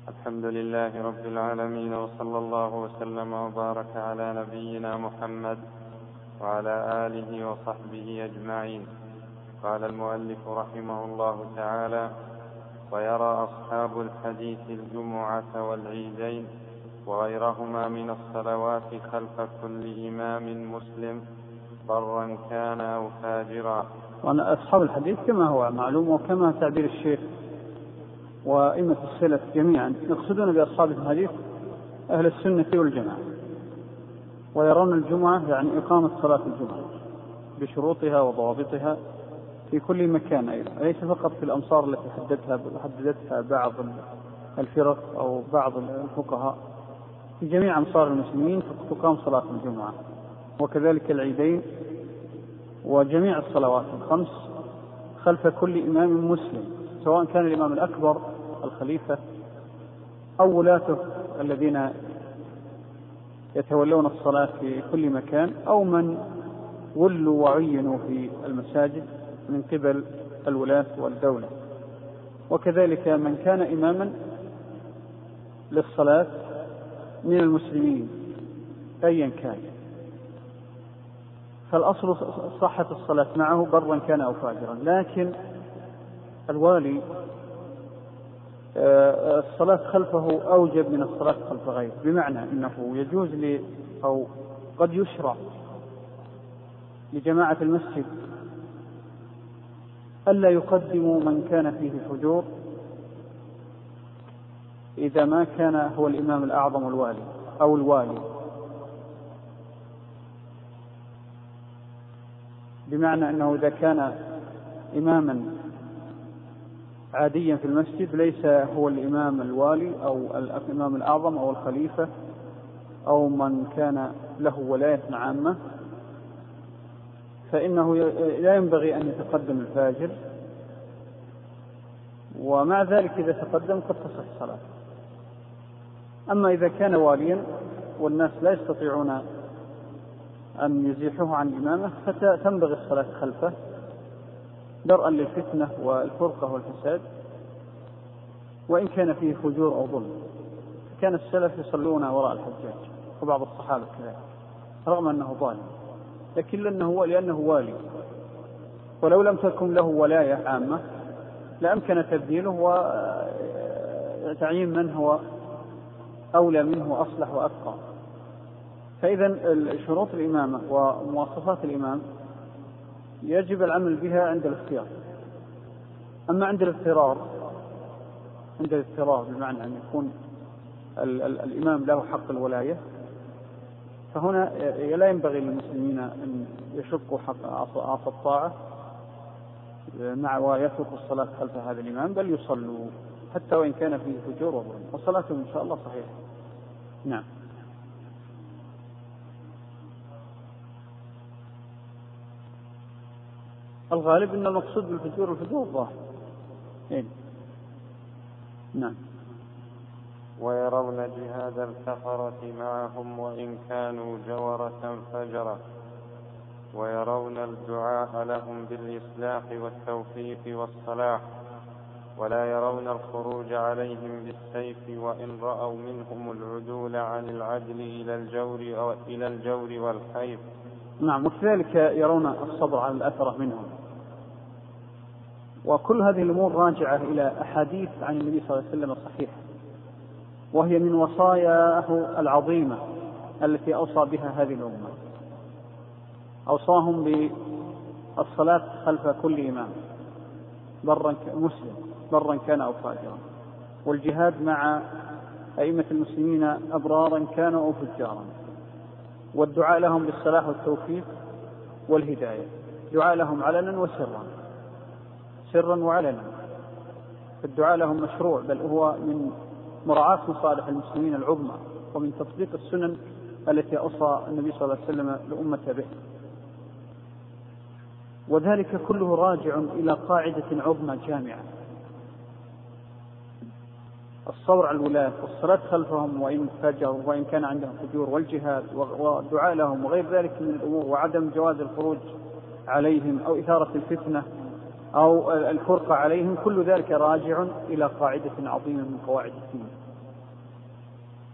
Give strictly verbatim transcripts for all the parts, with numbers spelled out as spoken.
الحمد لله رب العالمين، وصلى الله وسلم وبارك على نبينا محمد وعلى آله وصحبه أجمعين. قال المؤلف رحمه الله تعالى: ويرى أصحاب الحديث الجمعة والعيدين وغيرهما من الصلوات خلف كل إمام مسلم برا كان أو فاجرا. وأنا أصحاب الحديث كما هو معلوم وكما تعبير الشيخ وأئمة السلف جميعا يقصدون بأصحاب الحديث أهل السنة والجماعة، ويرون الجمعة يعني إقامة صلاة الجمعة بشروطها وضوابطها في كل مكان أيضا، ليس فقط في الأمصار التي حددتها حددتها بعض الفرق أو بعض الفقهاء، في جميع أمصار المسلمين تقام صلاة الجمعة، وكذلك العيدين وجميع الصلوات الخمس خلف كل إمام مسلم، سواء كان الإمام الأكبر الخليفة أو ولاته الذين يتولون الصلاة في كل مكان، أو من ولوا وعينوا في المساجد من قبل الولاة والدولة، وكذلك من كان إماما للصلاة من المسلمين أيا كان، فالأصل صحة الصلاة معه برا كان أو فاجرا. لكن الوالي الصلاة خلفه أوجب من الصلاة خلف غيره، بمعنى أنه يجوز لي أو قد يشرع لجماعة المسجد ألا يقدموا من كان فيه فجور إذا ما كان هو الإمام الأعظم الوالي أو الوالي، بمعنى أنه إذا كان إماما عاديا في المسجد ليس هو الإمام الوالي أو الإمام الأعظم أو الخليفة أو من كان له ولاية عامة، فإنه لا ينبغي أن يتقدم الفاجر، ومع ذلك إذا تقدم قد تصح الصلاة. أما إذا كان واليا والناس لا يستطيعون أن يزيحوه عن الإمامة فتنبغي الصلاة خلفه درءا للفتنة والفرقة والفساد، وإن كان فيه فجور أو ظلم. كان السلف يصلون وراء الحجاج وبعض الصحابة كذلك رغم أنه ظالم، لكن لأنه, لأنه والي، ولو لم تكن له ولاية عامة لأمكن تبديله وتعيين من هو أولى منه وأصلح وأفقى. فإذا شروط الإمامة ومواصفات الإمام يجب العمل بها عند الاختيار. أما عند الاضطرار، عند الاضطرار بمعنى أن يكون ال ال الإمام له حق الولاية، فهنا لا ينبغي للمسلمين أن يشقوا حق عصا الطاعة مع ويتركوا الصلاة خلف هذا الإمام، بل يصلوا حتى وإن كان فيه فجور وظلم، وصلاتهم إن شاء الله صحيحة. نعم. الغالب أن المقصود بالفجور الفجور الظاهر. إيه؟ نعم. ويرون جهاد الكفرة معهم وإن كانوا جورة فجرة، ويرون الدعاء لهم بالإصلاح والتوفيق والصلاح، ولا يرون الخروج عليهم بالسيف وإن رأوا منهم العدول عن العدل إلى الجور أو إلى الجور والخيف. نعم. وكذلك يرون الصبر على الأثرة منهم. وكل هذه الأمور راجعة إلى أحاديث عن النبي صلى الله عليه وسلم الصحيحة، وهي من وصاياه العظيمة التي أوصى بها هذه الأمة. أوصاهم بالصلاة خلف كل إمام برا مسلم برا كان أو فاجرا، والجهاد مع أئمة المسلمين أبرارا كانوا أو فجارا، والدعاء لهم بالصلاح والتوفيق والهداية، دعاء لهم علنا وسرا، سرا وعلنا. الدعاء لهم مشروع، بل هو من مراعاة مصالح المسلمين العظمى، ومن تطبيق السنن التي أوصى النبي صلى الله عليه وسلم لأمته به. وذلك كله راجع إلى قاعدة عظمى جامعة: الصبر على الولاة والصلاة خلفهم وإن فجروا وإن كان عندهم فجور، والجهاد والدعاء لهم وغير ذلك من الأمور، وعدم جواز الخروج عليهم أو إثارة الفتنة أو الفرقة عليهم. كل ذلك راجع إلى قاعدة عظيمة من قواعد الدين،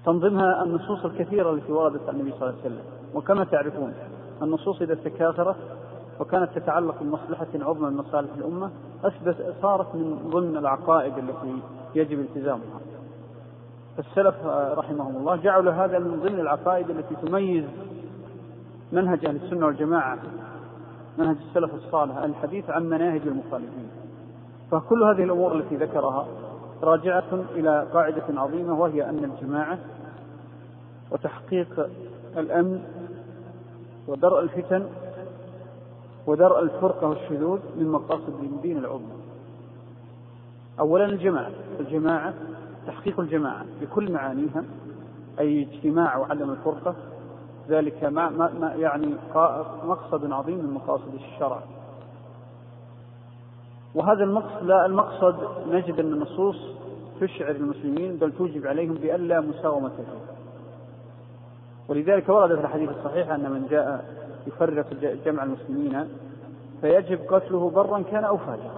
تنظمها النصوص الكثيرة التي وردت عن النبي صلى الله عليه وسلم. وكما تعرفون النصوص إذا تكاثرت وكانت تتعلق بمصلحة عظمى من مصالح الأمة أثبت صارت من ضمن العقائد التي يجب التزامها. فالسلف رحمهم الله جعلوا هذا من ضمن العقائد التي تميز منهج أهل السنة والجماعة، منهج السلف الصالح الحديث عن مناهج المخالفين. فكل هذه الأمور التي ذكرها راجعة إلى قاعدة عظيمة، وهي أن الجماعة وتحقيق الأمن ودرء الفتن ودرء الفرقة والشذوذ من مقاصد دين العظمى. أولا الجماعة، الجماعة تحقيق الجماعة بكل معانيها، أي اجتماع وعدم الفرقة، ذلك ما ما يعني مقصد عظيم من مقاصد الشرع. وهذا المقصد لا المقصد نجد أن النصوص تشعر المسلمين بل توجب عليهم بألا مساومة فيه. ولذلك ورد في الحديث الصحيح أن من جاء يفرق جمع المسلمين فيجب قتله برا كان أو فاجرا،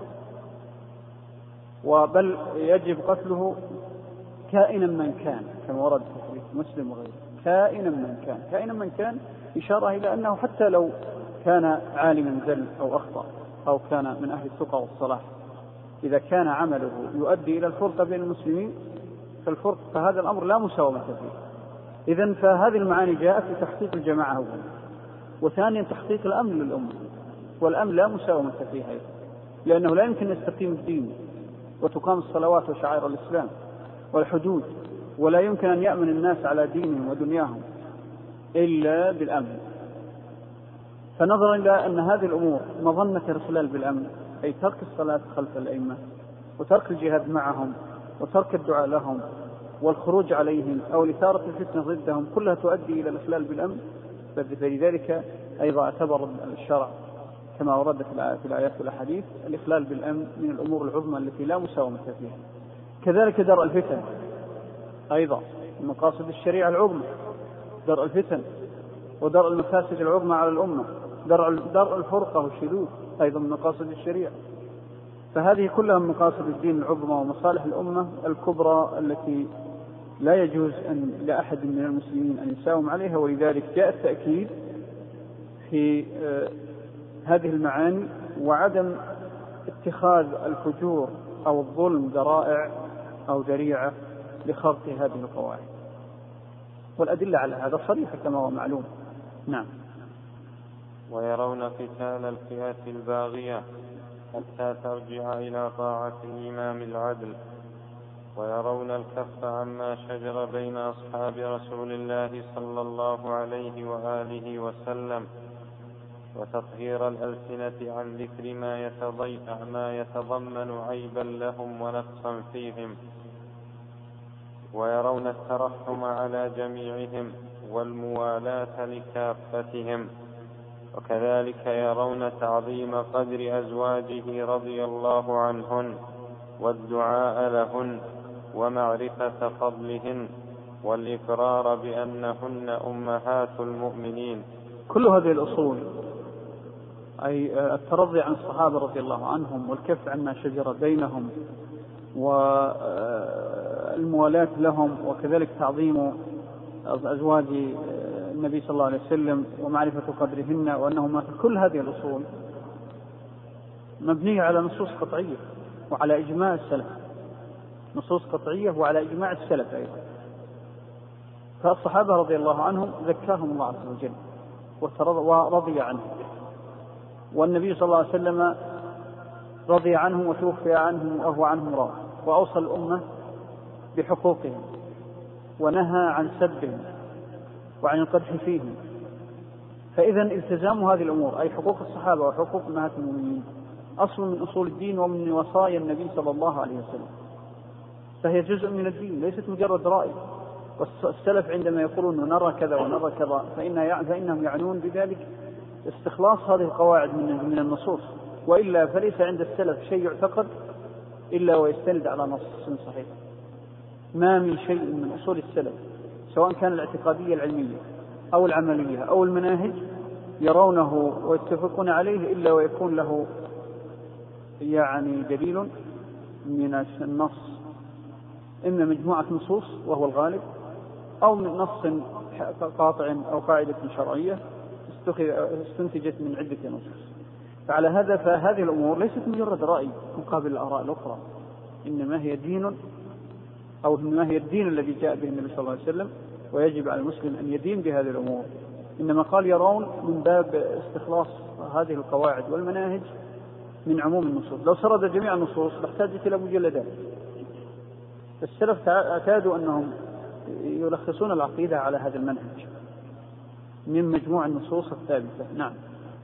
وبل يجب قتله كائنا من كان، كما ورد في حديث مسلم وغيره، كائنا من كان. كائنا من كان إشارة إلى أنه حتى لو كان عالما زل أو أخطأ أو كان من أهل التقى والصلاح، إذا كان عمله يؤدي إلى الفرقة بين المسلمين فالفرق فهذا الأمر لا مساومة فيه. إذن فهذه المعاني جاءت لتحقيق الجماعة أولا، وثانيا تحقيق الأمن للأمة، والأمن لا مساومة فيه، لأنه لا يمكن أن يستقيم الدين وتقام الصلوات وشعائر الإسلام والحدود، ولا يمكن أن يأمن الناس على دينهم ودنياهم إلا بالأمن. فنظرا إلى أن هذه الأمور مظنة الخلال بالأمن، أي ترك الصلاة خلف الأئمة وترك الجهاد معهم وترك الدعاء لهم والخروج عليهم أو إثارة الفتنة ضدهم، كلها تؤدي إلى الإخلال بالأمن. فلذلك أيضا اعتبر الشرع كما ورد في الآيات والأحاديث الإخلال بالأمن من الأمور العظمى التي لا مساومة فيها. كذلك درء الفتن أيضا من مقاصد الشريعة العظمى، درء الفتن ودرء المفاسد العظمى على الأمة، درء الفرقة والشذوذ أيضا من مقاصد الشريعة. فهذه كلها من مقاصد الدين العظمى ومصالح الأمة الكبرى التي لا يجوز أن لأحد من المسلمين أن يساوم عليها. ولذلك جاء التأكيد في هذه المعاني وعدم اتخاذ الفجور أو الظلم ذرائع أو ذريعة لخرق هذه القواعد، والأدلة على هذا صريحة كما هو معلوم. نعم. ويرون قتال الفئات الباغية حتى ترجع إلى طاعة الإمام العدل، ويرون الكف عما شجر بين أصحاب رسول الله صلى الله عليه وآله وسلم، وتطهير الألسنة عن ذكر ما, ما يتضمن عيبا لهم ونقصا فيهم، ويرون الترحم على جميعهم والموالاة لكافتهم، وكذلك يرون تعظيم قدر أزواجه رضي الله عنهن والدعاء لهن ومعرفة فضلهن والإقرار بأنهن أمهات المؤمنين. كل هذه الأصول، أي الترضي عن الصحابة رضي الله عنهم والكف عما شجر بينهم والموالاة لهم، وكذلك تعظيم أزواج النبي صلى الله عليه وسلم ومعرفة قدرهن وأنهما، كل هذه الأصول مبنية على نصوص قطعية وعلى إجماع السلف، نصوص قطعية وعلى إجماع السلف أيضا. فالصحابة رضي الله عنهم ذكاهم الله عز وجل ورضي عنهم، والنبي صلى الله عليه وسلم رضي عنهم وتوفي عنهم وهو عنهم راض، وأوصى الأمة بحقوقهم ونهى عن سبهم وعن القدح فيهم. فإذا التزام هذه الأمور أي حقوق الصحابة وحقوق أمهات المؤمنين أصل من أصول الدين ومن وصايا النبي صلى الله عليه وسلم، فهي جزء من الدين ليست مجرد رأي. والسلف عندما يقولون نرى كذا ونرى كذا فإنهم يعنون بذلك استخلاص هذه القواعد من النصوص، وإلا فليس عند السلف شيء يعتقد إلا ويستند على نص صحيح. ما من شيء من أصول السلف سواء كان الاعتقادية العلمية أو العملية أو المناهج يرونه ويتفقون عليه إلا ويكون له يعني دليل من النص، إما مجموعة نصوص وهو الغالب، أو من نص قاطع أو قاعدة شرعية استنتجت من عدة نصوص. فعلى هذا فهذه الأمور ليست مجرد رأي مقابل الآراء الأخرى، إنما هي دين، أو إنما هي الدين الذي جاء به النبي صلى الله عليه وسلم، ويجب على المسلم أن يدين بهذه الأمور. إنما قال يرون من باب استخلاص هذه القواعد والمناهج من عموم النصوص. لو سرد جميع النصوص لاحتاجت إلى مجلدات. السلف اعتادوا أنهم يلخصون العقيدة على هذا المنهج من مجموع النصوص الثابتة. نعم.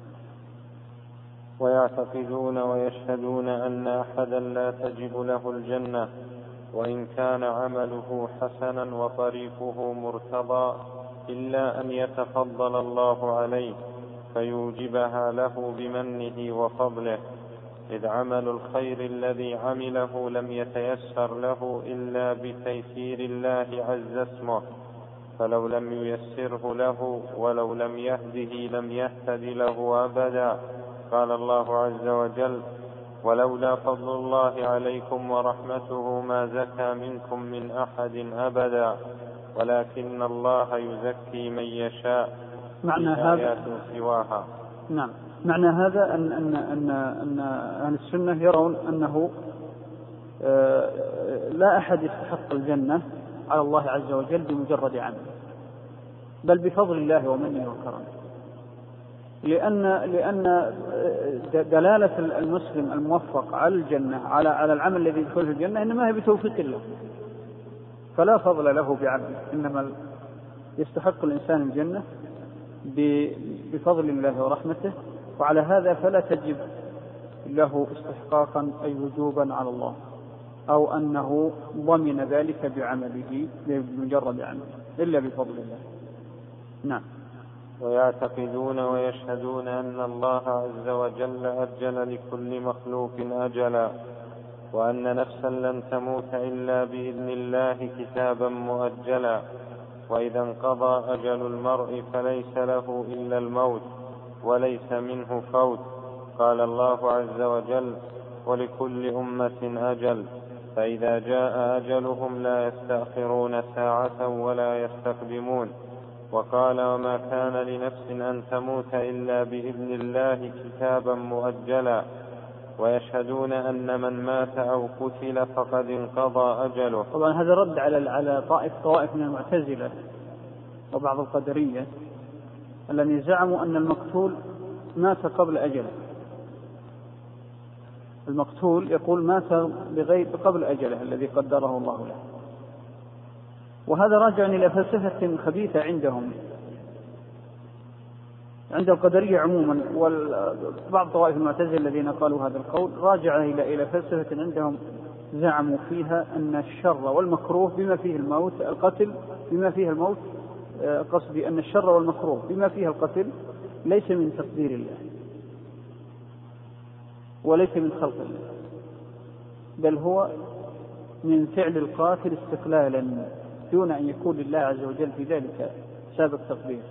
ويعتقدون ويشهدون أن أحدا لا تجب له الجنة وإن كان عمله حسنا وطريقه مرتضى، إلا أن يتفضل الله عليه فيوجبها له بمنه وفضله، إذ عمل الخير الذي عمله لم يتيسر له إلا بتيسير الله عز اسمه، فلو لم ييسره له ولو لم يهده لم يهتد له أبدا. قال الله عز وجل: ولولا فضل الله عليكم ورحمته ما زكى منكم من أحد أبدا ولكن الله يزكي من يشاء. معنى هذا سواها. نعم. معنى هذا أن أن أن أن أهل السنة يرون أنه لا أحد يستحق الجنة على الله عز وجل بمجرد عمله، بل بفضل الله ومنه وكرمه، لأن لأن دلالة المسلم الموفق على الجنة على على العمل الذي يدخله الجنة إنما هي بتوفيق الله، فلا فضل له بعمله، إنما يستحق الإنسان الجنة بفضل الله ورحمته. وعلى هذا فلا تجب له استحقاقا أي وجوبا على الله، أو أنه ضمن ذلك بعمله بمجرد عمله، إلا بفضل الله. نعم. ويعتقدون ويشهدون أن الله عز وجل أجل لكل مخلوق أجلا، وأن نفسا لن تموت إلا بإذن الله كتابا مؤجلا، وإذا انقضى أجل المرء فليس له إلا الموت وليس منه فوت. قال الله عز وجل: ولكل أمة أجل، فإذا جاء أجلهم لا يستأخرون ساعة ولا يستقدمون. وقال: وما كان لنفس أن تموت إلا بإذن الله كتابا مؤجلا. ويشهدون أن من مات أو قتل فقد انقضى أجله. طبعا هذا رد على على طائف طوائف من المعتزلة وبعض القدرية الذين زعموا أن المقتول مات قبل أجله. المقتول يقول مات بغير قبل أجله الذي قدره الله له، وهذا راجع إلى فلسفة خبيثة عندهم عند القدرية عموما، وبعض طوائف المعتزلة الذين قالوا هذا القول راجع إلى إلى فلسفة عندهم زعموا فيها أن الشر والمكروه بما فيه الموت، القتل بما فيه الموت، قصدي أن الشر والمكروه بما فيه القتل ليس من تقدير الله وليس من خلق الله، بل هو من فعل القاتل استقلالا دون أن يكون لله عز وجل في ذلك سابق تقدير.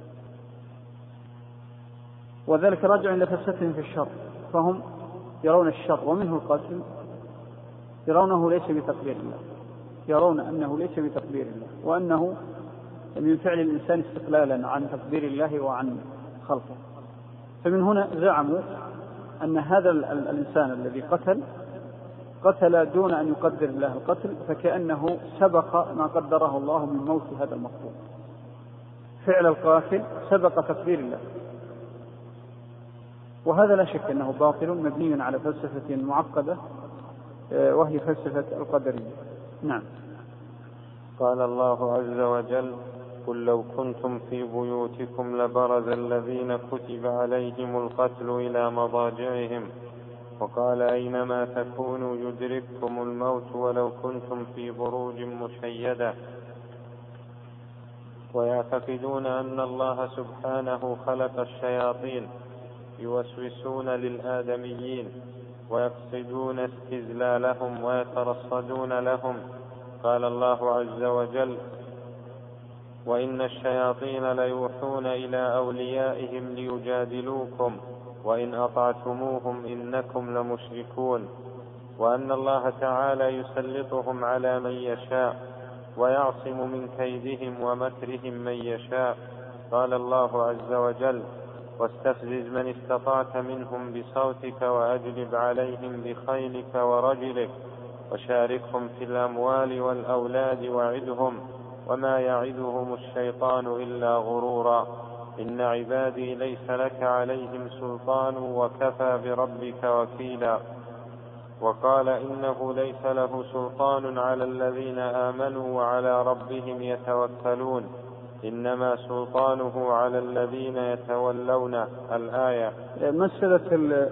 وذلك راجع إلى فلسفتهم في الشر، فهم يرون الشر ومنه القتل يرونه ليس بتقدير الله، يرون أنه ليس بتقدير الله، وأنه من فعل الإنسان استقلالا عن تقدير الله وعن خلقه. فمن هنا زعموا أن هذا الإنسان الذي قتل قتل دون أن يقدر الله القتل، فكأنه سبق ما قدره الله من موت هذا المقتول. فعل القاتل سبق تقدير الله، وهذا لا شك أنه باطل مبني على فلسفة معقدة وهي فلسفة القدرية. نعم. قال الله عز وجل: قل لو كنتم في بيوتكم لبرز الذين كتب عليهم القتل إلى مضاجعهم. وقال: أينما تكونوا يدرككم الموت ولو كنتم في بروج مشيدة. ويعتقدون أن الله سبحانه خلق الشياطين يوسوسون للآدميين ويقصدون استذلالهم ويترصدون لهم. قال الله عز وجل: وإن الشياطين ليوحون إلى أوليائهم ليجادلوكم وإن أطعتموهم إنكم لمشركون. وأن الله تعالى يسلطهم على من يشاء ويعصم من كيدهم ومكرهم من يشاء. قال الله عز وجل: واستفزز من استطعت منهم بصوتك وأجلب عليهم بخيلك ورجلك وشاركهم في الأموال والأولاد وعدهم وما يعدهم الشيطان إلا غرورا. إن عبادي ليس لك عليهم سلطان وكفى بربك وكيلا. وقال: إنه ليس له سلطان على الذين آمنوا وعلى ربهم يتوكلون، إنما سلطانه على الذين يتولونه. الآية. مسألة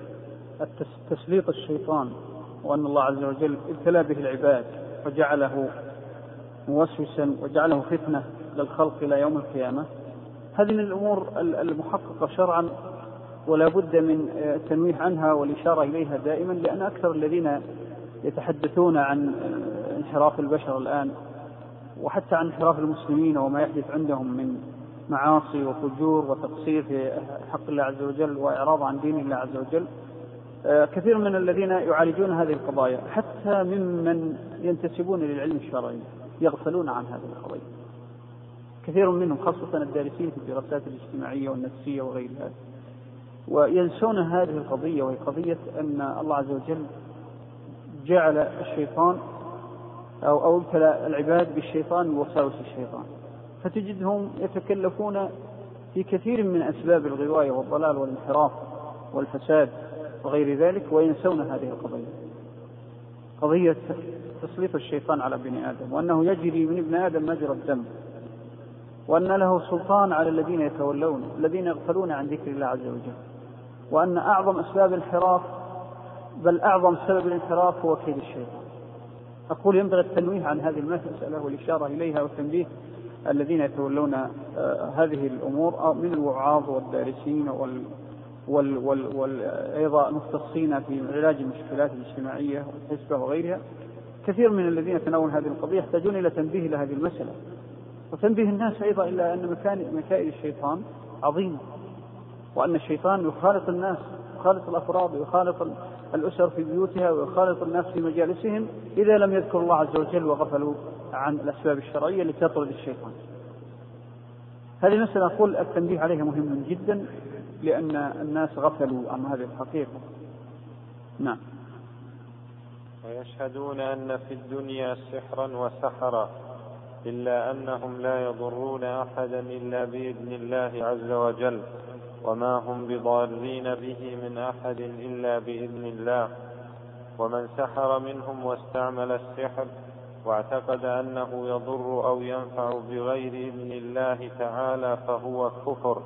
تسليط الشيطان وأن الله عز وجل ابتلى به العباد وجعله موسوسا وجعله فتنة للخلق إلى يوم القيامة، هذه من الأمور المحققة شرعا ولا بد من التنويه عنها والإشارة إليها دائما، لأن أكثر الذين يتحدثون عن انحراف البشر الآن وحتى عن انحراف المسلمين وما يحدث عندهم من معاصي وفجور وتقصير في حق الله عز وجل وإعراض عن دين الله عز وجل، كثير من الذين يعالجون هذه القضايا حتى ممن ينتسبون للعلم الشرعي يغفلون عن هذه القضايا، كثير منهم خاصة الدارسين في الدراسات الاجتماعية والنفسية وغيرها، وينسون هذه القضية، وهي قضية أن الله عز وجل جعل الشيطان أو أو ابتلى العباد بالشيطان ووساوس الشيطان، فتجدهم يتكلفون في كثير من أسباب الغواية والضلال والانحراف والفساد وغير ذلك، وينسون هذه القضية، قضية تسليط الشيطان على ابن آدم، وأنه يجري من ابن آدم مجرى الدم، وأن له سلطان على الذين يتولون الذين يغفلون عن ذكر الله عز وجل، وأن أعظم أسباب الانحراف بل أعظم سبب الانحراف هو كيد الشيطان. أقول ينبغي التنويه عن هذه المسألة والإشارة إليها والتنبيه الذين يتولون آه هذه الأمور من الوعاظ والدارسين وال وال وال والأيضا المختصين في علاج المشكلات الاجتماعية والحسبة وغيرها. كثير من الذين يتناولون هذه القضية يحتاجون إلى تنبيه لهذه المسألة، وتنبيه الناس أيضا إلى أن مكائد الشيطان عظيمة، وأن الشيطان يخالط الناس، يخالط الأفراد ويخالط الأسر في بيوتها ويخالط الناس في مجالسهم إذا لم يذكر الله عز وجل وغفلوا عن الأسباب الشرعية التي تطرد الشيطان. هذه المسألة أقول التنبيه عليها مهم جدا، لأن الناس غفلوا عن هذه الحقيقة. نعم. ويشهدون أن في الدنيا سحرا وسحرا، إلا أنهم لا يضرون أحدا إلا بإذن الله عز وجل، وما هم بضارين به من أحد إلا بإذن الله. ومن سحر منهم واستعمل السحر واعتقد أنه يضر أو ينفع بغير إذن الله تعالى فهو كفر.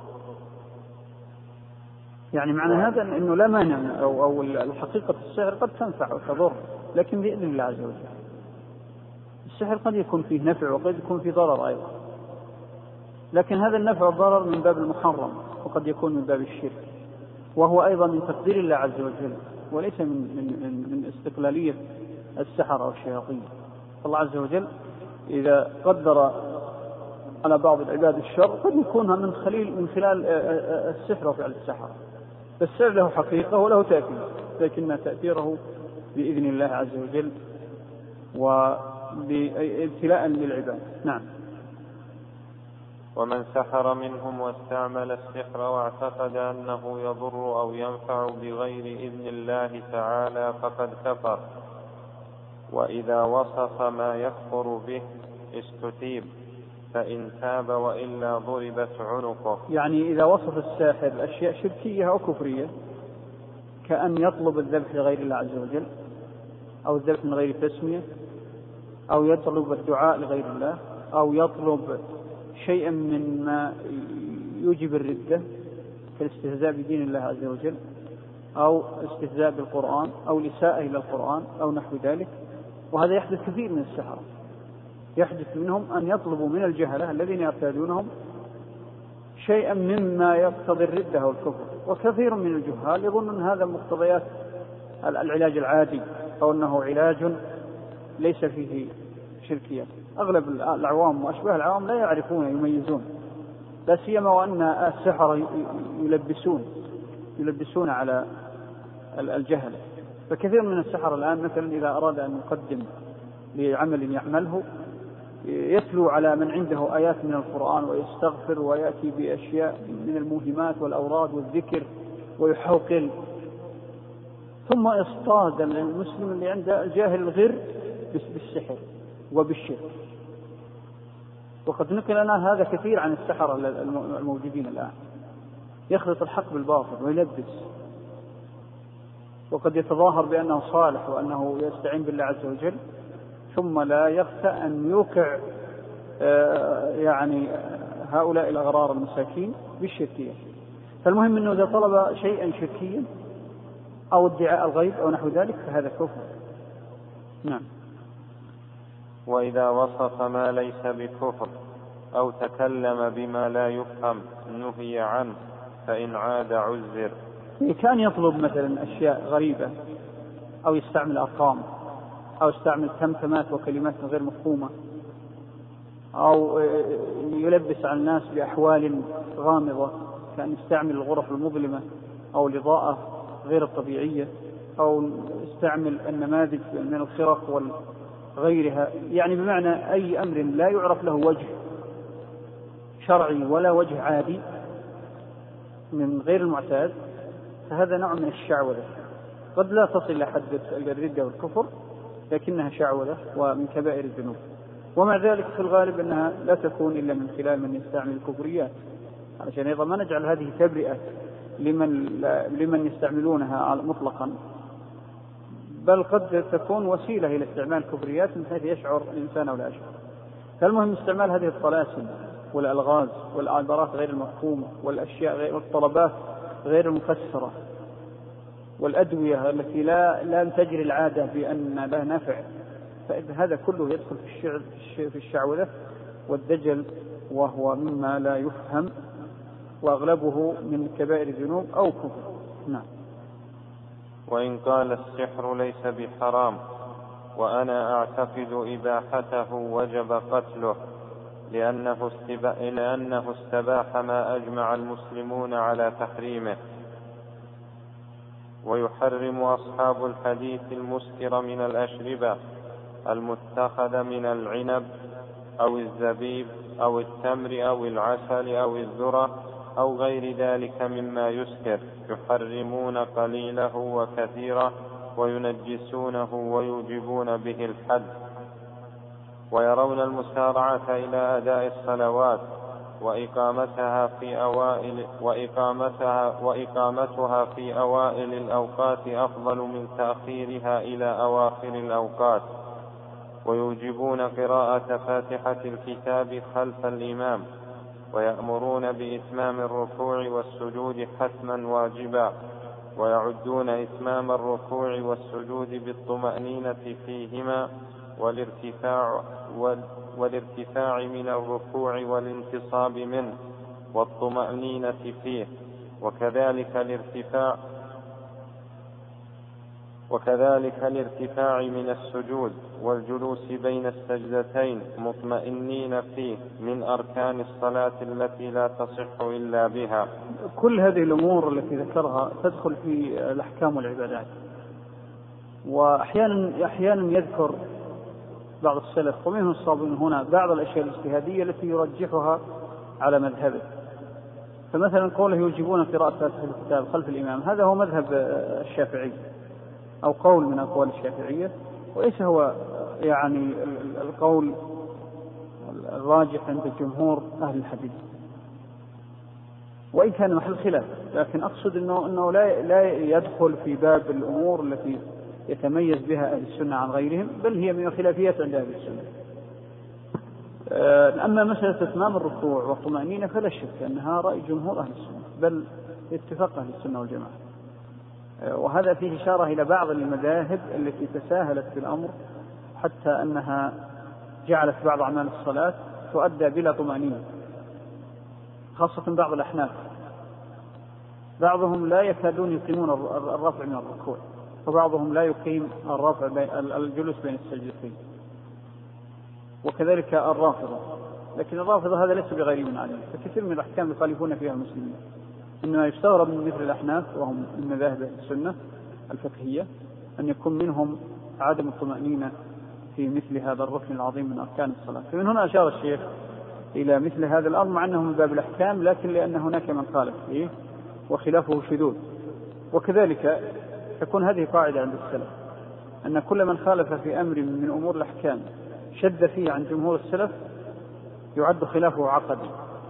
يعني معنى هذا أنه لا مانع أو, أو الحقيقة السحر قد تنفع وتضر، لكن بإذن الله عز وجل. السحر قد يكون فيه نفع وقد يكون فيه ضرر أيضا، لكن هذا النفع والضرر من باب المحرم، وقد يكون من باب الشرك، وهو أيضا من تقدير الله عز وجل، وليس من, من, من استقلالية السحرة والشياطين. الله عز وجل إذا قدر على بعض العباد الشر قد يكونها من خليل من خلال السحر وفعل السحر، فالسحر له حقيقة وله تأثير، لكن تأثيره بإذن الله عز وجل وابتلاء للعباد. نعم. ومن سحر منهم واستعمل السحر واعتقد أنه يضر أو ينفع بغير إذن الله تعالى فقد كفر. وإذا وصف ما يكفر به استتيب، فإن تاب وإلا ضربت عنقه. يعني إذا وصف الساحر أشياء شركية أو كفرية، كأن يطلب الذبح لغير الله عز وجل، أو الذبح من غير تسمية، أو يطلب الدعاء لغير الله، أو يطلب شيئا مما يوجب الردة كالاستهزاء بدين الله عز وجل، أو استهزاء بالقرآن، أو الإساءة إلى القرآن، أو نحو ذلك. وهذا يحدث كثير من السحرة، يحدث منهم أن يطلبوا من الجهلة الذين يرتادونهم شيئا مما يقتضي الردة والكفر، وكثير من الجهال يظن أن هذا مقتضيات العلاج العادي، أو أنه علاج ليس فيه شركيات. أغلب العوام وأشباه العوام لا يعرفون يميزون، لا سيما وأن السحر يلبسون يلبسون على الجهل. فكثير من السحر الآن مثلا إذا أراد أن يقدم لعمل يعمله يتلو على من عنده آيات من القرآن ويستغفر ويأتي بأشياء من الموهمات والأوراد والذكر ويحوقل، ثم يصطاد المسلم اللي عنده الجاهل الغر بالسحر وبالشرك. وقد نقل لنا هذا كثير عن السحرة الموجودين الآن، يخلط الحق بالباطل ويلبس، وقد يتظاهر بأنه صالح وأنه يستعين بالله عز وجل، ثم لا يخفى أن يوقع يعني هؤلاء الأغرار المساكين بالشركية. فالمهم أنه إذا طلب شيئا شركيا أو ادعاء الغيب أو نحو ذلك فهذا كفر. نعم. وإذا وصف ما ليس بكفر أو تكلم بما لا يفهم نهي عنه، فإن عاد عذر. كان يطلب مثلا أشياء غريبة أو يستعمل أرقام أو يستعمل تمتمات وكلمات غير مفهومة أو يلبس على الناس بأحوال غامضة، كان يستعمل الغرف المظلمة أو الإضاءة غير الطبيعية أو يستعمل النماذج من الخرق وغيرها، يعني بمعنى أي أمر لا يعرف له وجه شرعي ولا وجه عادي من غير المعتاد، فهذا نوع من الشعوذة، قد لا تصل إلى حد الردة والكفر لكنها شعوذة ومن كبائر الذنوب. ومع ذلك في الغالب أنها لا تكون إلا من خلال من يستعمل الكفريات، علشان أيضا ما نجعل هذه تبرئة لمن, لمن يستعملونها مطلقا، بل قد تكون وسيلة إلى استعمال الكفريات من حيث يشعر الإنسان أو لا يشعر. فالمهم استعمال هذه الطلاسم والألغاز والعبارات غير المفهومة والأشياء غير والطلبات غير المفسرة والأدوية التي لا لا تجري العادة بأن لها نفع، فهذا كله يدخل في الشعر في الشعوذة والدجل، وهو مما لا يفهم وأغلبه من كبائر الذنوب أو كفر. نعم. وإن قال السحر ليس بحرام وأنا أعتقد إباحته وجب قتله لأنه, لأنه استباح ما أجمع المسلمون على تحريمه، ويحرم أصحاب الحديث المسكر من الأشربة المتخذ من العنب أو الزبيب أو التمر أو العسل أو الذرة أو غير ذلك مما يسكر، يحرمون قليله وكثيره وينجسونه ويوجبون به الحد، ويرون المسارعة إلى أداء الصلوات وإقامتها في أوائل وإقامتها وإقامتها في أوائل الأوقات أفضل من تأخيرها إلى أواخر الأوقات، ويوجبون قراءة فاتحة الكتاب خلف الإمام، ويأمرون بإتمام الركوع والسجود حتما واجبا، ويعدون إتمام الركوع والسجود بالطمأنينة فيهما والارتفاع, والارتفاع من الركوع والانتصاب منه والطمأنينة فيه، وكذلك الارتفاع وكذلك الارتفاع من السجود والجلوس بين السجدتين مطمئنين فيه من أركان الصلاة التي لا تصح إلا بها. كل هذه الأمور التي ذكرها تدخل في الأحكام والعبادات، وأحيانا أحيانا يذكر بعض السلف ومنهم الصابون هنا بعض الأشياء الاجتهادية التي يرجحها على مذهبه، فمثلا قوله يوجبون قراءة فاتحة الكتاب خلف الإمام، هذا هو مذهب الشافعي أو قول من أقوال الشافعية، وليس هو يعني القول الراجح عند جمهور أهل الحديث، وإن كان محل خلاف، لكن أقصد أنه, إنه لا, لا يدخل في باب الأمور التي يتميز بها أهل السنة عن غيرهم، بل هي من الخلافيات عند أهل السنة. أما مسألة إتمام الركوع والطمأنينة فلا شك أنها رأي جمهور أهل السنة، بل اتفاق أهل السنة والجماعة، وهذا فيه إشارة إلى بعض المذاهب التي تساهلت في الأمر حتى أنها جعلت بعض أعمال الصلاة تؤدى بلا طمأنينة، خاصة بعض الأحناف، بعضهم لا يكادون يقيمون الرفع من الركوع، وبعضهم لا يقيم الرفع بين الجلوس بين السجدتين، وكذلك الرافضة. لكن الرافضة هذا ليس بغريب عليه، فكثير من الأحكام يخالفون فيها المسلمين، إنما يستغرب من مثل الأحناف وهم من مذاهب السنة الفقهية أن يكون منهم عدم الطمأنينة في مثل هذا الركن العظيم من أركان الصلاة. فمن هنا أشار الشيخ إلى مثل هذا الأمر مع أنه من باب الأحكام، لكن لأن هناك من خالف فيه وخلافه شذوذ. وكذلك تكون هذه قاعدة عند السلف، أن كل من خالف في أمر من أمور الأحكام شد فيه عن جمهور السلف يعد خلافه عقدي،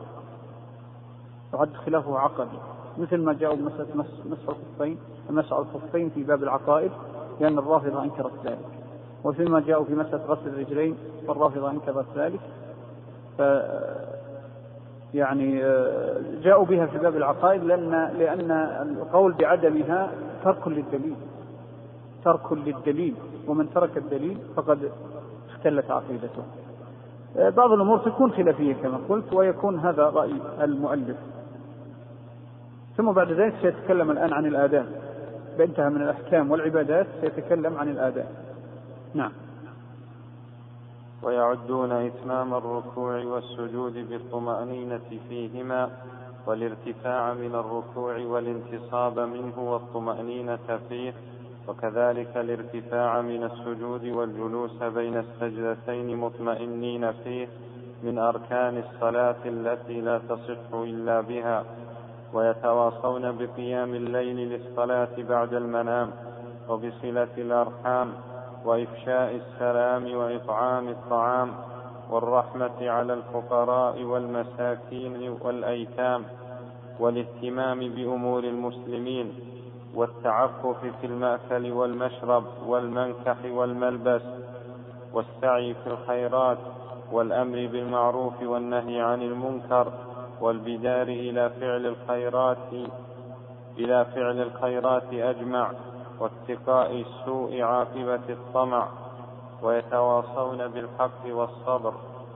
يعد خلافه عقدي، مثل ما جاءوا بمسألة مسح الخفين مسح الخفين في باب العقائد لأن الرافضة أنكرت ذلك، وفيما جاءوا في مسألة غسل الرجلين فالرافضة أنكرت ذلك، ف يعني جاءوا بها في باب العقائد لأن لأن القول بعدمها ترك للدليل، ترك للدليل، ومن ترك الدليل فقد اختلت عقيدته. بعض الأمور تكون خلافية كما قلت، ويكون هذا رأي المؤلف. ثم بعد ذلك سيتكلم الآن عن الآداب، بانتهى من الأحكام والعبادات سيتكلم عن الآداب. نعم. ويعدون إتمام الركوع والسجود بالطمأنينة فيهما، والارتفاع من الركوع والانتصاب منه والطمأنينة فيه، وكذلك الارتفاع من السجود والجلوس بين السجدتين مطمئنين فيه من أركان الصلاة التي لا تصح إلا بها. ويتواصون بقيام الليل للصلاة بعد المنام، وبصلة الأرحام، وإفشاء السلام، وإطعام الطعام، والرحمة على الفقراء والمساكين والأيتام، والاهتمام بأمور المسلمين، والتعفف في المأكل والمشرب والمنكح والملبس، والسعي في الخيرات، والأمر بالمعروف والنهي عن المنكر، والبدار إلى فعل الخيرات إلى فعل الخيرات أجمع، واتقاء السوء عاقبة الطمع. ويتواصون بالحق والصبر،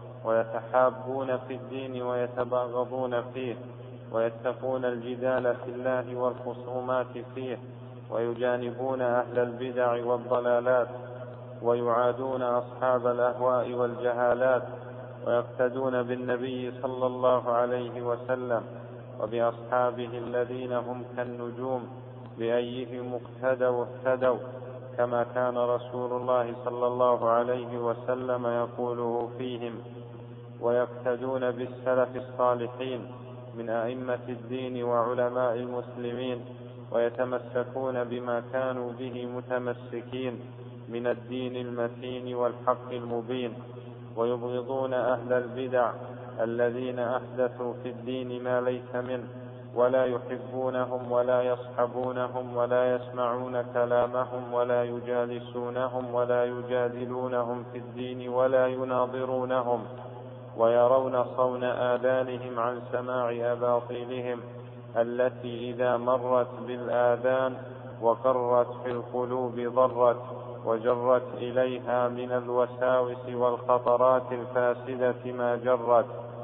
ويتحابون في الدين ويتباغضون فيه، ويتقون الجدال في الله والخصومات فيه، ويجانبون أهل البدع والضلالات، ويعادون أصحاب الأهواء والجهالات، ويقتدون بالنبي صلى الله عليه وسلم وبأصحابه الذين هم كالنجوم بأيهم اقتدوا اهتدوا، كما كان رسول الله صلى الله عليه وسلم يقوله فيهم. ويقتدون بالسلف الصالحين من أئمة الدين وعلماء المسلمين، ويتمسكون بما كانوا به متمسكين من الدين المتين والحق المبين، ويبغضون أهل البدع الذين أحدثوا في الدين ما ليس منه، ولا يحبونهم ولا يصحبونهم ولا يسمعون كلامهم ولا يجالسونهم ولا يجادلونهم في الدين ولا يناظرونهم، ويرون صون آذانهم عن سماع أباطيلهم التي إذا مرت بالآذان وقرت في القلوب ضرت وجرت إليها من الوساوس والخطرات الفاسدة ما جرت.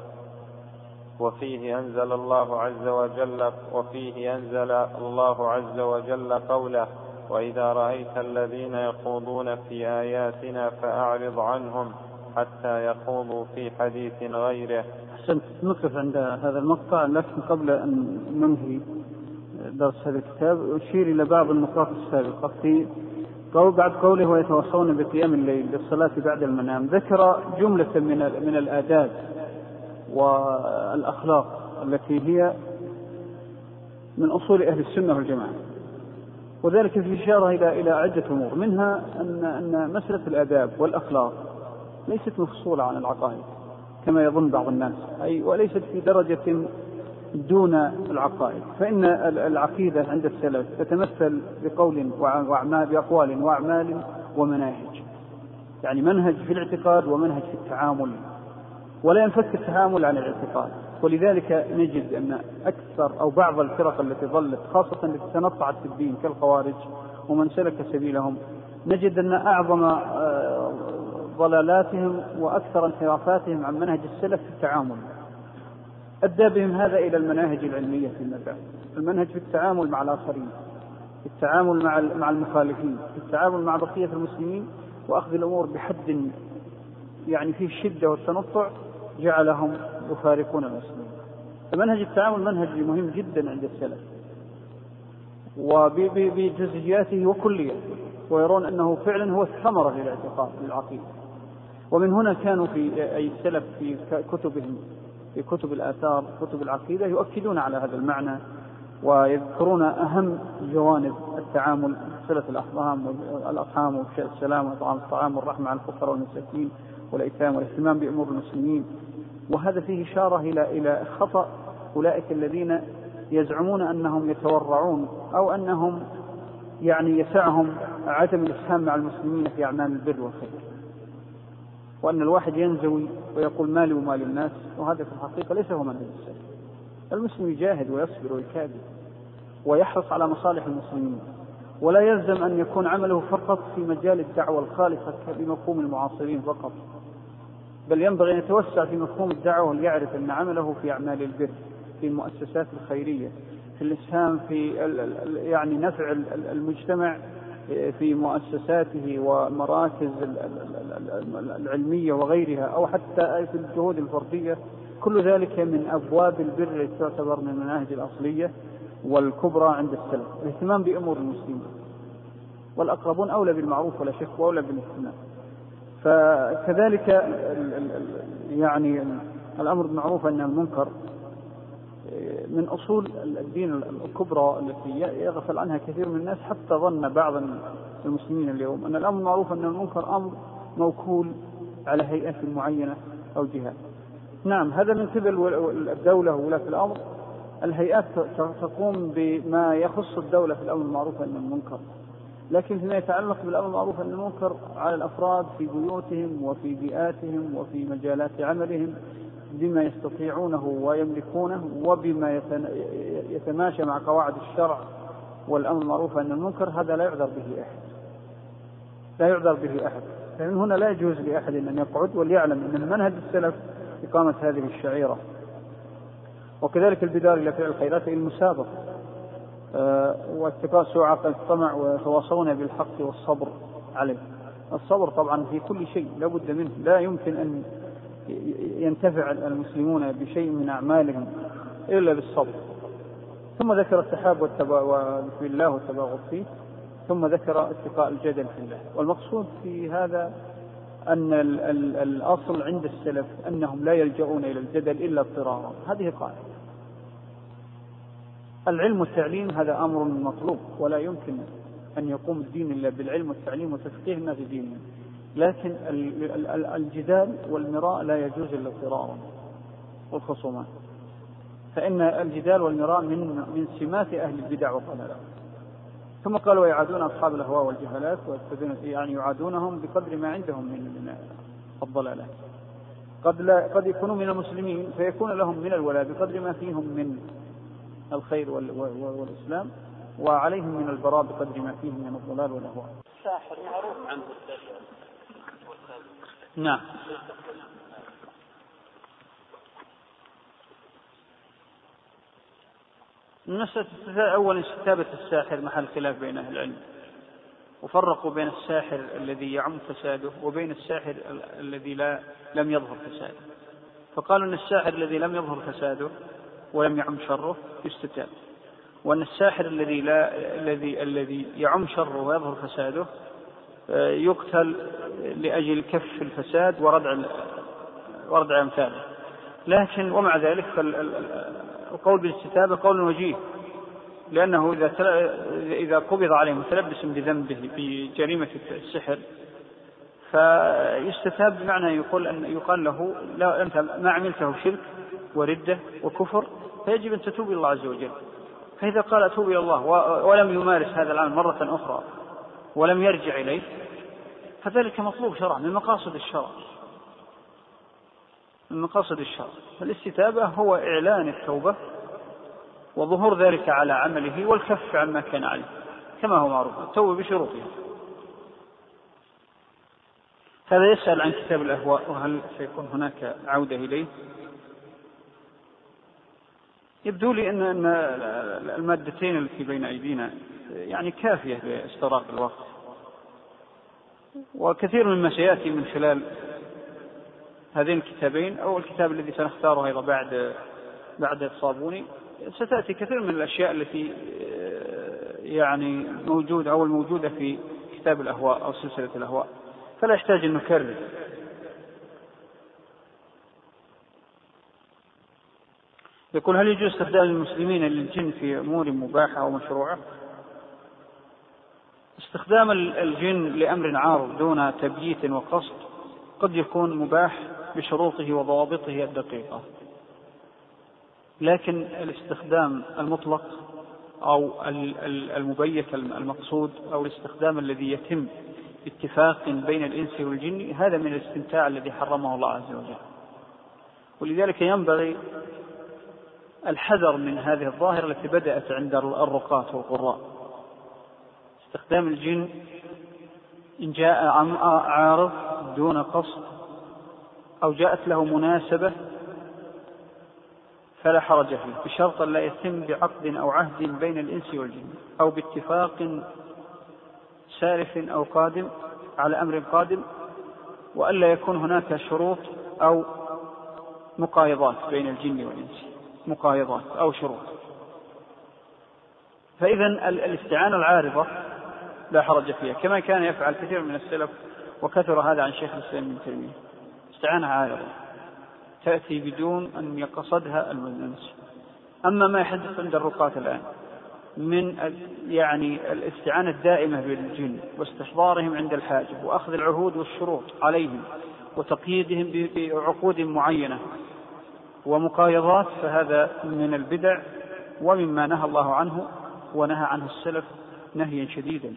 وفيه أنزل الله عز وجل وفيه أنزل الله عز وجل قوله: وإذا رأيت الذين يخوضون في آياتنا فأعرض عنهم حتى يخوضوا في حديث غيره. أحسنت. نقف عند هذا المقطع، لكن قبل أن ننهي درس هذا الكتاب أشير إلى بعض النقاط السابقة. في قول بعد قوله ويتواصون بقيام الليل للصلاة بعد المنام، ذكر جملة من من الآداب والأخلاق التي هي من أصول أهل السنة والجماعة، وذلك في إشارة إلى إلى عدة أمور، منها أن أن مسألة الآداب والأخلاق ليست مفصولة عن العقائد كما يظن بعض الناس، أي وليست في درجة دون العقائد، فإن العقيدة عند السلف تتمثل بقول وأعمال بأقوال وأعمال ومناهج، يعني منهج في الاعتقاد ومنهج في التعامل، ولا ينفك التعامل عن الاعتقاد. ولذلك نجد أن أكثر أو بعض الفرق التي ظلت خاصة التي تنطعت في الدين كالخوارج ومن سلك سبيلهم، نجد أن أعظم ضلالاتهم وأكثر انحرافاتهم عن منهج السلف في التعامل. أدى بهم هذا إلى المناهج العلمية في المبادئ، المنهج في التعامل مع الآخرين، في التعامل مع مع المخالفين، في التعامل مع بقية المسلمين، وأخذ الأمور بحد يعني فيه الشدة والتنطع جعلهم يفارقون المسلمين. فمنهج التعامل منهج مهم جدا عند السلف وبجزئياته وكلياته، ويرون أنه فعلا هو الثمرة للاعتقاد للعقيدة. ومن هنا كانوا في أي السلف في كتبهم في كتب الآثار كتب العقيدة يؤكدون على هذا المعنى، ويذكرون أهم جوانب التعامل صلة الأرحام والأرحام وإفشاء السلام وإطعام الطعام والرحمة على الفقراء والمساكين والأيتام والاهتمام بأمور المسلمين. وهذا فيه إشارة إلى إلى خطأ أولئك الذين يزعمون أنهم يتورعون أو أنهم يعني يسعهم عدم الإسهام مع المسلمين في أعمال البر والخير، وأن الواحد ينزوي ويقول مالي ومال الناس، وهذا في الحقيقة ليس هو منهج السلف. المسلم يجاهد ويصبر ويكابد ويحرص على مصالح المسلمين، ولا يلزم أن يكون عمله فقط في مجال الدعوة الخالصة بمفهوم المعاصرين فقط، بل ينبغي أن يتوسع في مفهوم الدعوة وليعرف أن عمله في أعمال البر، في المؤسسات الخيرية، في الإسهام في يعني نفع المجتمع في مؤسساته ومراكز العلمية وغيرها، أو حتى في الجهود الفردية. كل ذلك من أبواب البر التي تعتبر من المناهج الأصلية والكبرى عند السلف، الاهتمام بأمور المسلمين، والأقربون أولى بالمعروف ولا شك وأولى بالاهتمام. فكذلك يعني الأمر بالمعروف والنهي عن المنكر من أصول الدين الكبرى التي يغفل عنها كثير من الناس، حتى ظن بعض المسلمين اليوم أن الأمر بالمعروف والنهي عن المنكر أمر موكول على هيئات معينة أو جهات. نعم، هذا من قبل الدولة وولاة الأمر. الهيئات تقوم بما يخص الدولة في الأمر بالمعروف والنهي عن المنكر، لكن فيما يتعلق بالأمر بالمعروف والنهي عن المنكر على الأفراد في بيوتهم وفي بيئاتهم وفي مجالات عملهم بما يستطيعونه ويملكونه وبما يتماشى مع قواعد الشرع والأمر بالمعروف والنهي عن المنكر، هذا لا يعذر به أحد لا يعذر به أحد لأن هنا لا يجوز لأحد أن يقعد وليعلم أن منهج السلف إقامة هذه الشعيرة. وكذلك البدار إلى فعل الخيرات، المسابقة أه واتقاء سوء عقل الطمع، ويتواصون بالحق والصبر عليه. الصبر طبعا في كل شيء لا بد منه، لا يمكن أن ينتفع المسلمون بشيء من أعمالهم إلا بالصبر. ثم ذكر التحاب والتباغض في الله والتباغض فيه، ثم ذكر اتقاء الجدل في الله. والمقصود في هذا أن ال ال الأصل عند السلف أنهم لا يلجؤون إلى الجدل إلا اضطرارا. هذه قاعدة. العلم والتعليم هذا أمر مطلوب، ولا يمكن أن يقوم الدين إلا بالعلم والتعليم وتفقيه الناس في دينهم، لكن الجدال والمراء لا يجوز إلا اضطرارا والخصومات، فإن الجدال والمراء من من سمات أهل البدع والضلالات. ثم قال ويعادون أصحاب الأهواء والجهالات، يعني يعادونهم بقدر ما عندهم من الضلالات. قد لا قد يكونوا من المسلمين فيكون لهم من الولاء بقدر ما فيهم من الخير والإسلام، وعليهم من البراء بقدر ما فيهم من الضلال والأهواء. الساحر معروف عنه. نعم. مسألة أولا استتابة الساحر محل خلاف بين أهل العلم، وفرقوا بين الساحر الذي يعم فساده وبين الساحر الذي لا لم يظهر فساده. فقالوا أن الساحر الذي لم يظهر فساده ولم يعم شره يستتاب، وأن الساحر الذي لا الذي الذي يعم شره ويظهر فساده يقتل لأجل كف الفساد وردع وردع أمثاله. لكن ومع ذلك القول بالاستتابة قول وجيه، لأنه إذا إذا قبض عليه متلبس بذنبه بجريمة السحر فيستتاب، بمعنى يقول أن يقال له لا أنت ما عملته شرك وردة وكفر، فيجب أن تتوب إلى الله عز وجل. فإذا قال أتوب إلى الله ولم يمارس هذا العمل مرة أخرى ولم يرجع إليه فذلك مطلوب شرعا من مقاصد الشرع من مقاصد الشرع. فالاستتابة هو إعلان التوبة وظهور ذلك على عمله والكف عما كان عليه كما هو معروف، التوبة بشروطها. هذا يسأل عن كتاب الأهواء وهل سيكون هناك عودة إليه. يبدو لي أن المادتين التي بين أيدينا يعني كافية لاستغراق الوقت، وكثير مما سيأتي من خلال هذين الكتابين أو الكتاب الذي سنختاره أيضا بعد بعد الصابوني ستأتي كثير من الأشياء التي يعني موجودة أو الموجودة في كتاب الأهواء أو سلسلة الأهواء، فلا يحتاج أن نكرر. يقول: هل يجوز استخدام المسلمين للجن في أمور مباحة أو مشروعة؟ استخدام الجن لأمر عارض دون تبييت وقصد قد يكون مباح بشروطه وضوابطه الدقيقة، لكن الاستخدام المطلق أو المبيت المقصود أو الاستخدام الذي يتم باتفاق بين الإنس والجن هذا من الاستمتاع الذي حرمه الله عز وجل. ولذلك ينبغي الحذر من هذه الظاهرة التي بدأت عند الرقاة والقراء. استخدام الجن إن جاء عارض دون قصد أو جاءت له مناسبة فلا حرج فيه، بشرط لا يتم بعقد أو عهد بين الإنس والجن أو باتفاق سالف أو قادم على أمر قادم، وألا يكون هناك شروط أو مقايضات بين الجن والإنس، مقايضات أو شروط. فإذا الاستعانة العارضة لا حرج فيها، كما كان يفعل كثير من السلف، وكثر هذا عن شيخ الإسلام ابن تيمية. استعانة عارضة تأتي بدون أن يقصدها المنس. أما ما يحدث عند الرقاة الآن من يعني الاستعانة الدائمة بالجن واستحضارهم عند الحاجة وأخذ العهود والشروط عليهم وتقييدهم بعقود معينة ومقايضات، فهذا من البدع ومما نهى الله عنه ونهى عنه السلف نهيا شديدا.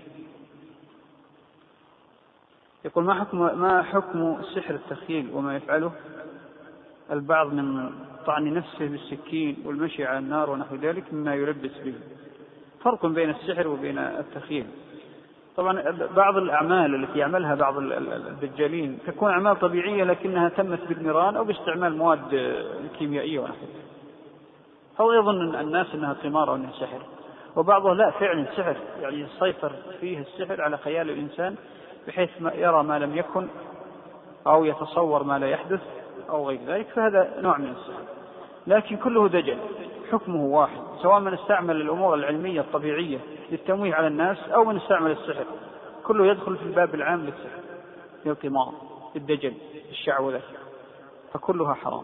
يقول: ما حكم ما حكم السحر التخيل وما يفعله البعض من طعن نفسه بالسكين والمشي على النار ونحو ذلك مما يلبس به؟ فرق بين السحر وبين التخيل. طبعا بعض الأعمال التي يعملها بعض الدجالين تكون أعمال طبيعية لكنها تمت بالنيران أو باستعمال مواد كيميائية ونحو ذلك، أو يظن الناس أنها قمار أو أنها سحر. وبعضه لا، فعلا سحر، يعني يسيطر فيه السحر على خيال الإنسان بحيث ما يرى ما لم يكن أو يتصور ما لا يحدث أو غير ذلك، فهذا نوع من السحر. لكن كله دجل، حكمه واحد، سواء من استعمل الأمور العلمية الطبيعية للتمويه على الناس أو من استعمل السحر، كله يدخل في الباب العام للسحر، للقمار، للدجل، الشعوذة، فكلها حرام.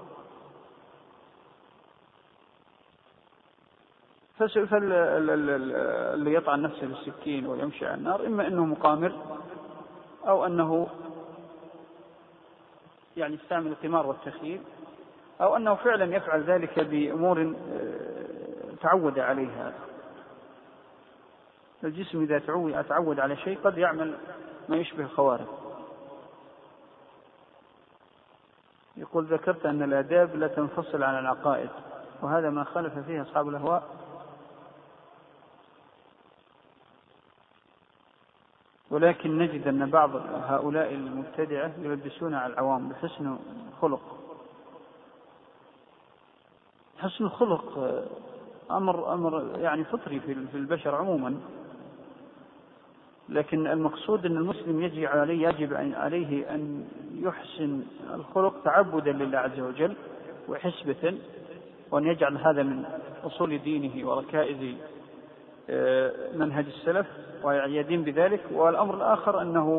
فاللي يطعن نفسه بالسكين ويمشي على النار إما أنه مقامر أو أنه يعني يستعمل القمار والتخيل، أو أنه فعلا يفعل ذلك بأمور تعود عليها. الجسم إذا تعود على شيء قد يعمل ما يشبه الخوارق. يقول: ذكرت أن الآداب لا تنفصل عن العقائد، وهذا ما خالف فيه أصحاب الأهواء، ولكن نجد أن بعض هؤلاء المبتدعة يلبسون على العوام بحسن خلق. حسن الخلق أمر أمر يعني فطري في البشر عموما، لكن المقصود أن المسلم يجب عليه يجب عليه أن يحسن الخلق تعبدا لله عز وجل وحسبة، وأن يجعل هذا من أصول دينه وركائز منهج السلف ويدين بذلك. والأمر الآخر أنه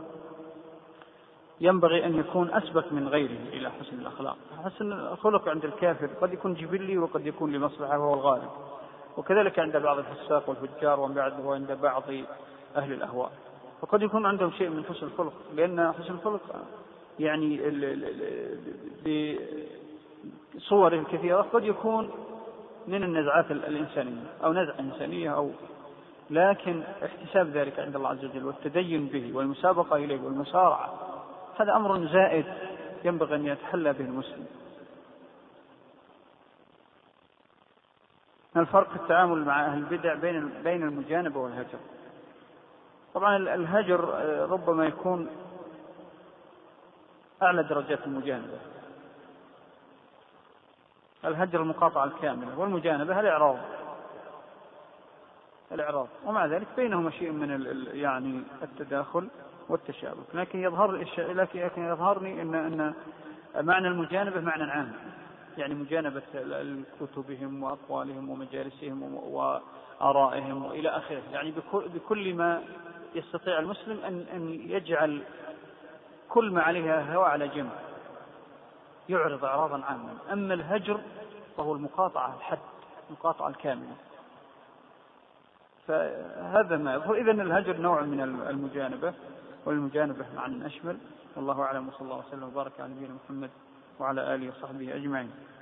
ينبغي أن يكون أسبق من غيره إلى حسن الأخلاق. حسن الخلق عند الكافر قد يكون جبلي وقد يكون لمصلحة وهو الغالب، وكذلك عند بعض الفساق والفجار وعند بعض أهل الأهواء، فقد يكون عندهم شيء من حسن الخلق، لأن حسن الخلق يعني بصوره الكثيرة قد يكون من النزعات الإنسانية أو نزعة إنسانية، أو لكن احتساب ذلك عند الله عز وجل والتدين به والمسابقة إليه والمسارعة، هذا أمر زائد ينبغي أن يتحلى به المسلم. الفرق في التعامل مع أهل البدع بين بين المجانبة والهجر. طبعا الهجر ربما يكون أعلى درجات المجانبة، الهجر المقاطعة الكاملة، والمجانبة الإعراض الإعراض ومع ذلك بينهما شيء من يعني التداخل والتشابك، لكن يظهر لكن يظهرني أن أن معنى المجانبة معنى عام، يعني مجانبة كتبهم وأقوالهم ومجالسهم وآرائهم وإلى آخره، يعني بكل ما يستطيع المسلم أن أن يجعل كل ما عليها هوى على جنب، يعرض إعراضا عاما. أما الهجر فهو المقاطعة الحد، المقاطعة الكاملة. فهذا ما يظهر. إذن الهجر نوع من المجانبة، والمجانبة معنى أشمل. والله أعلم، وصلى الله وسلم وبارك على نبينا محمد وعلى آله وصحبه أجمعين.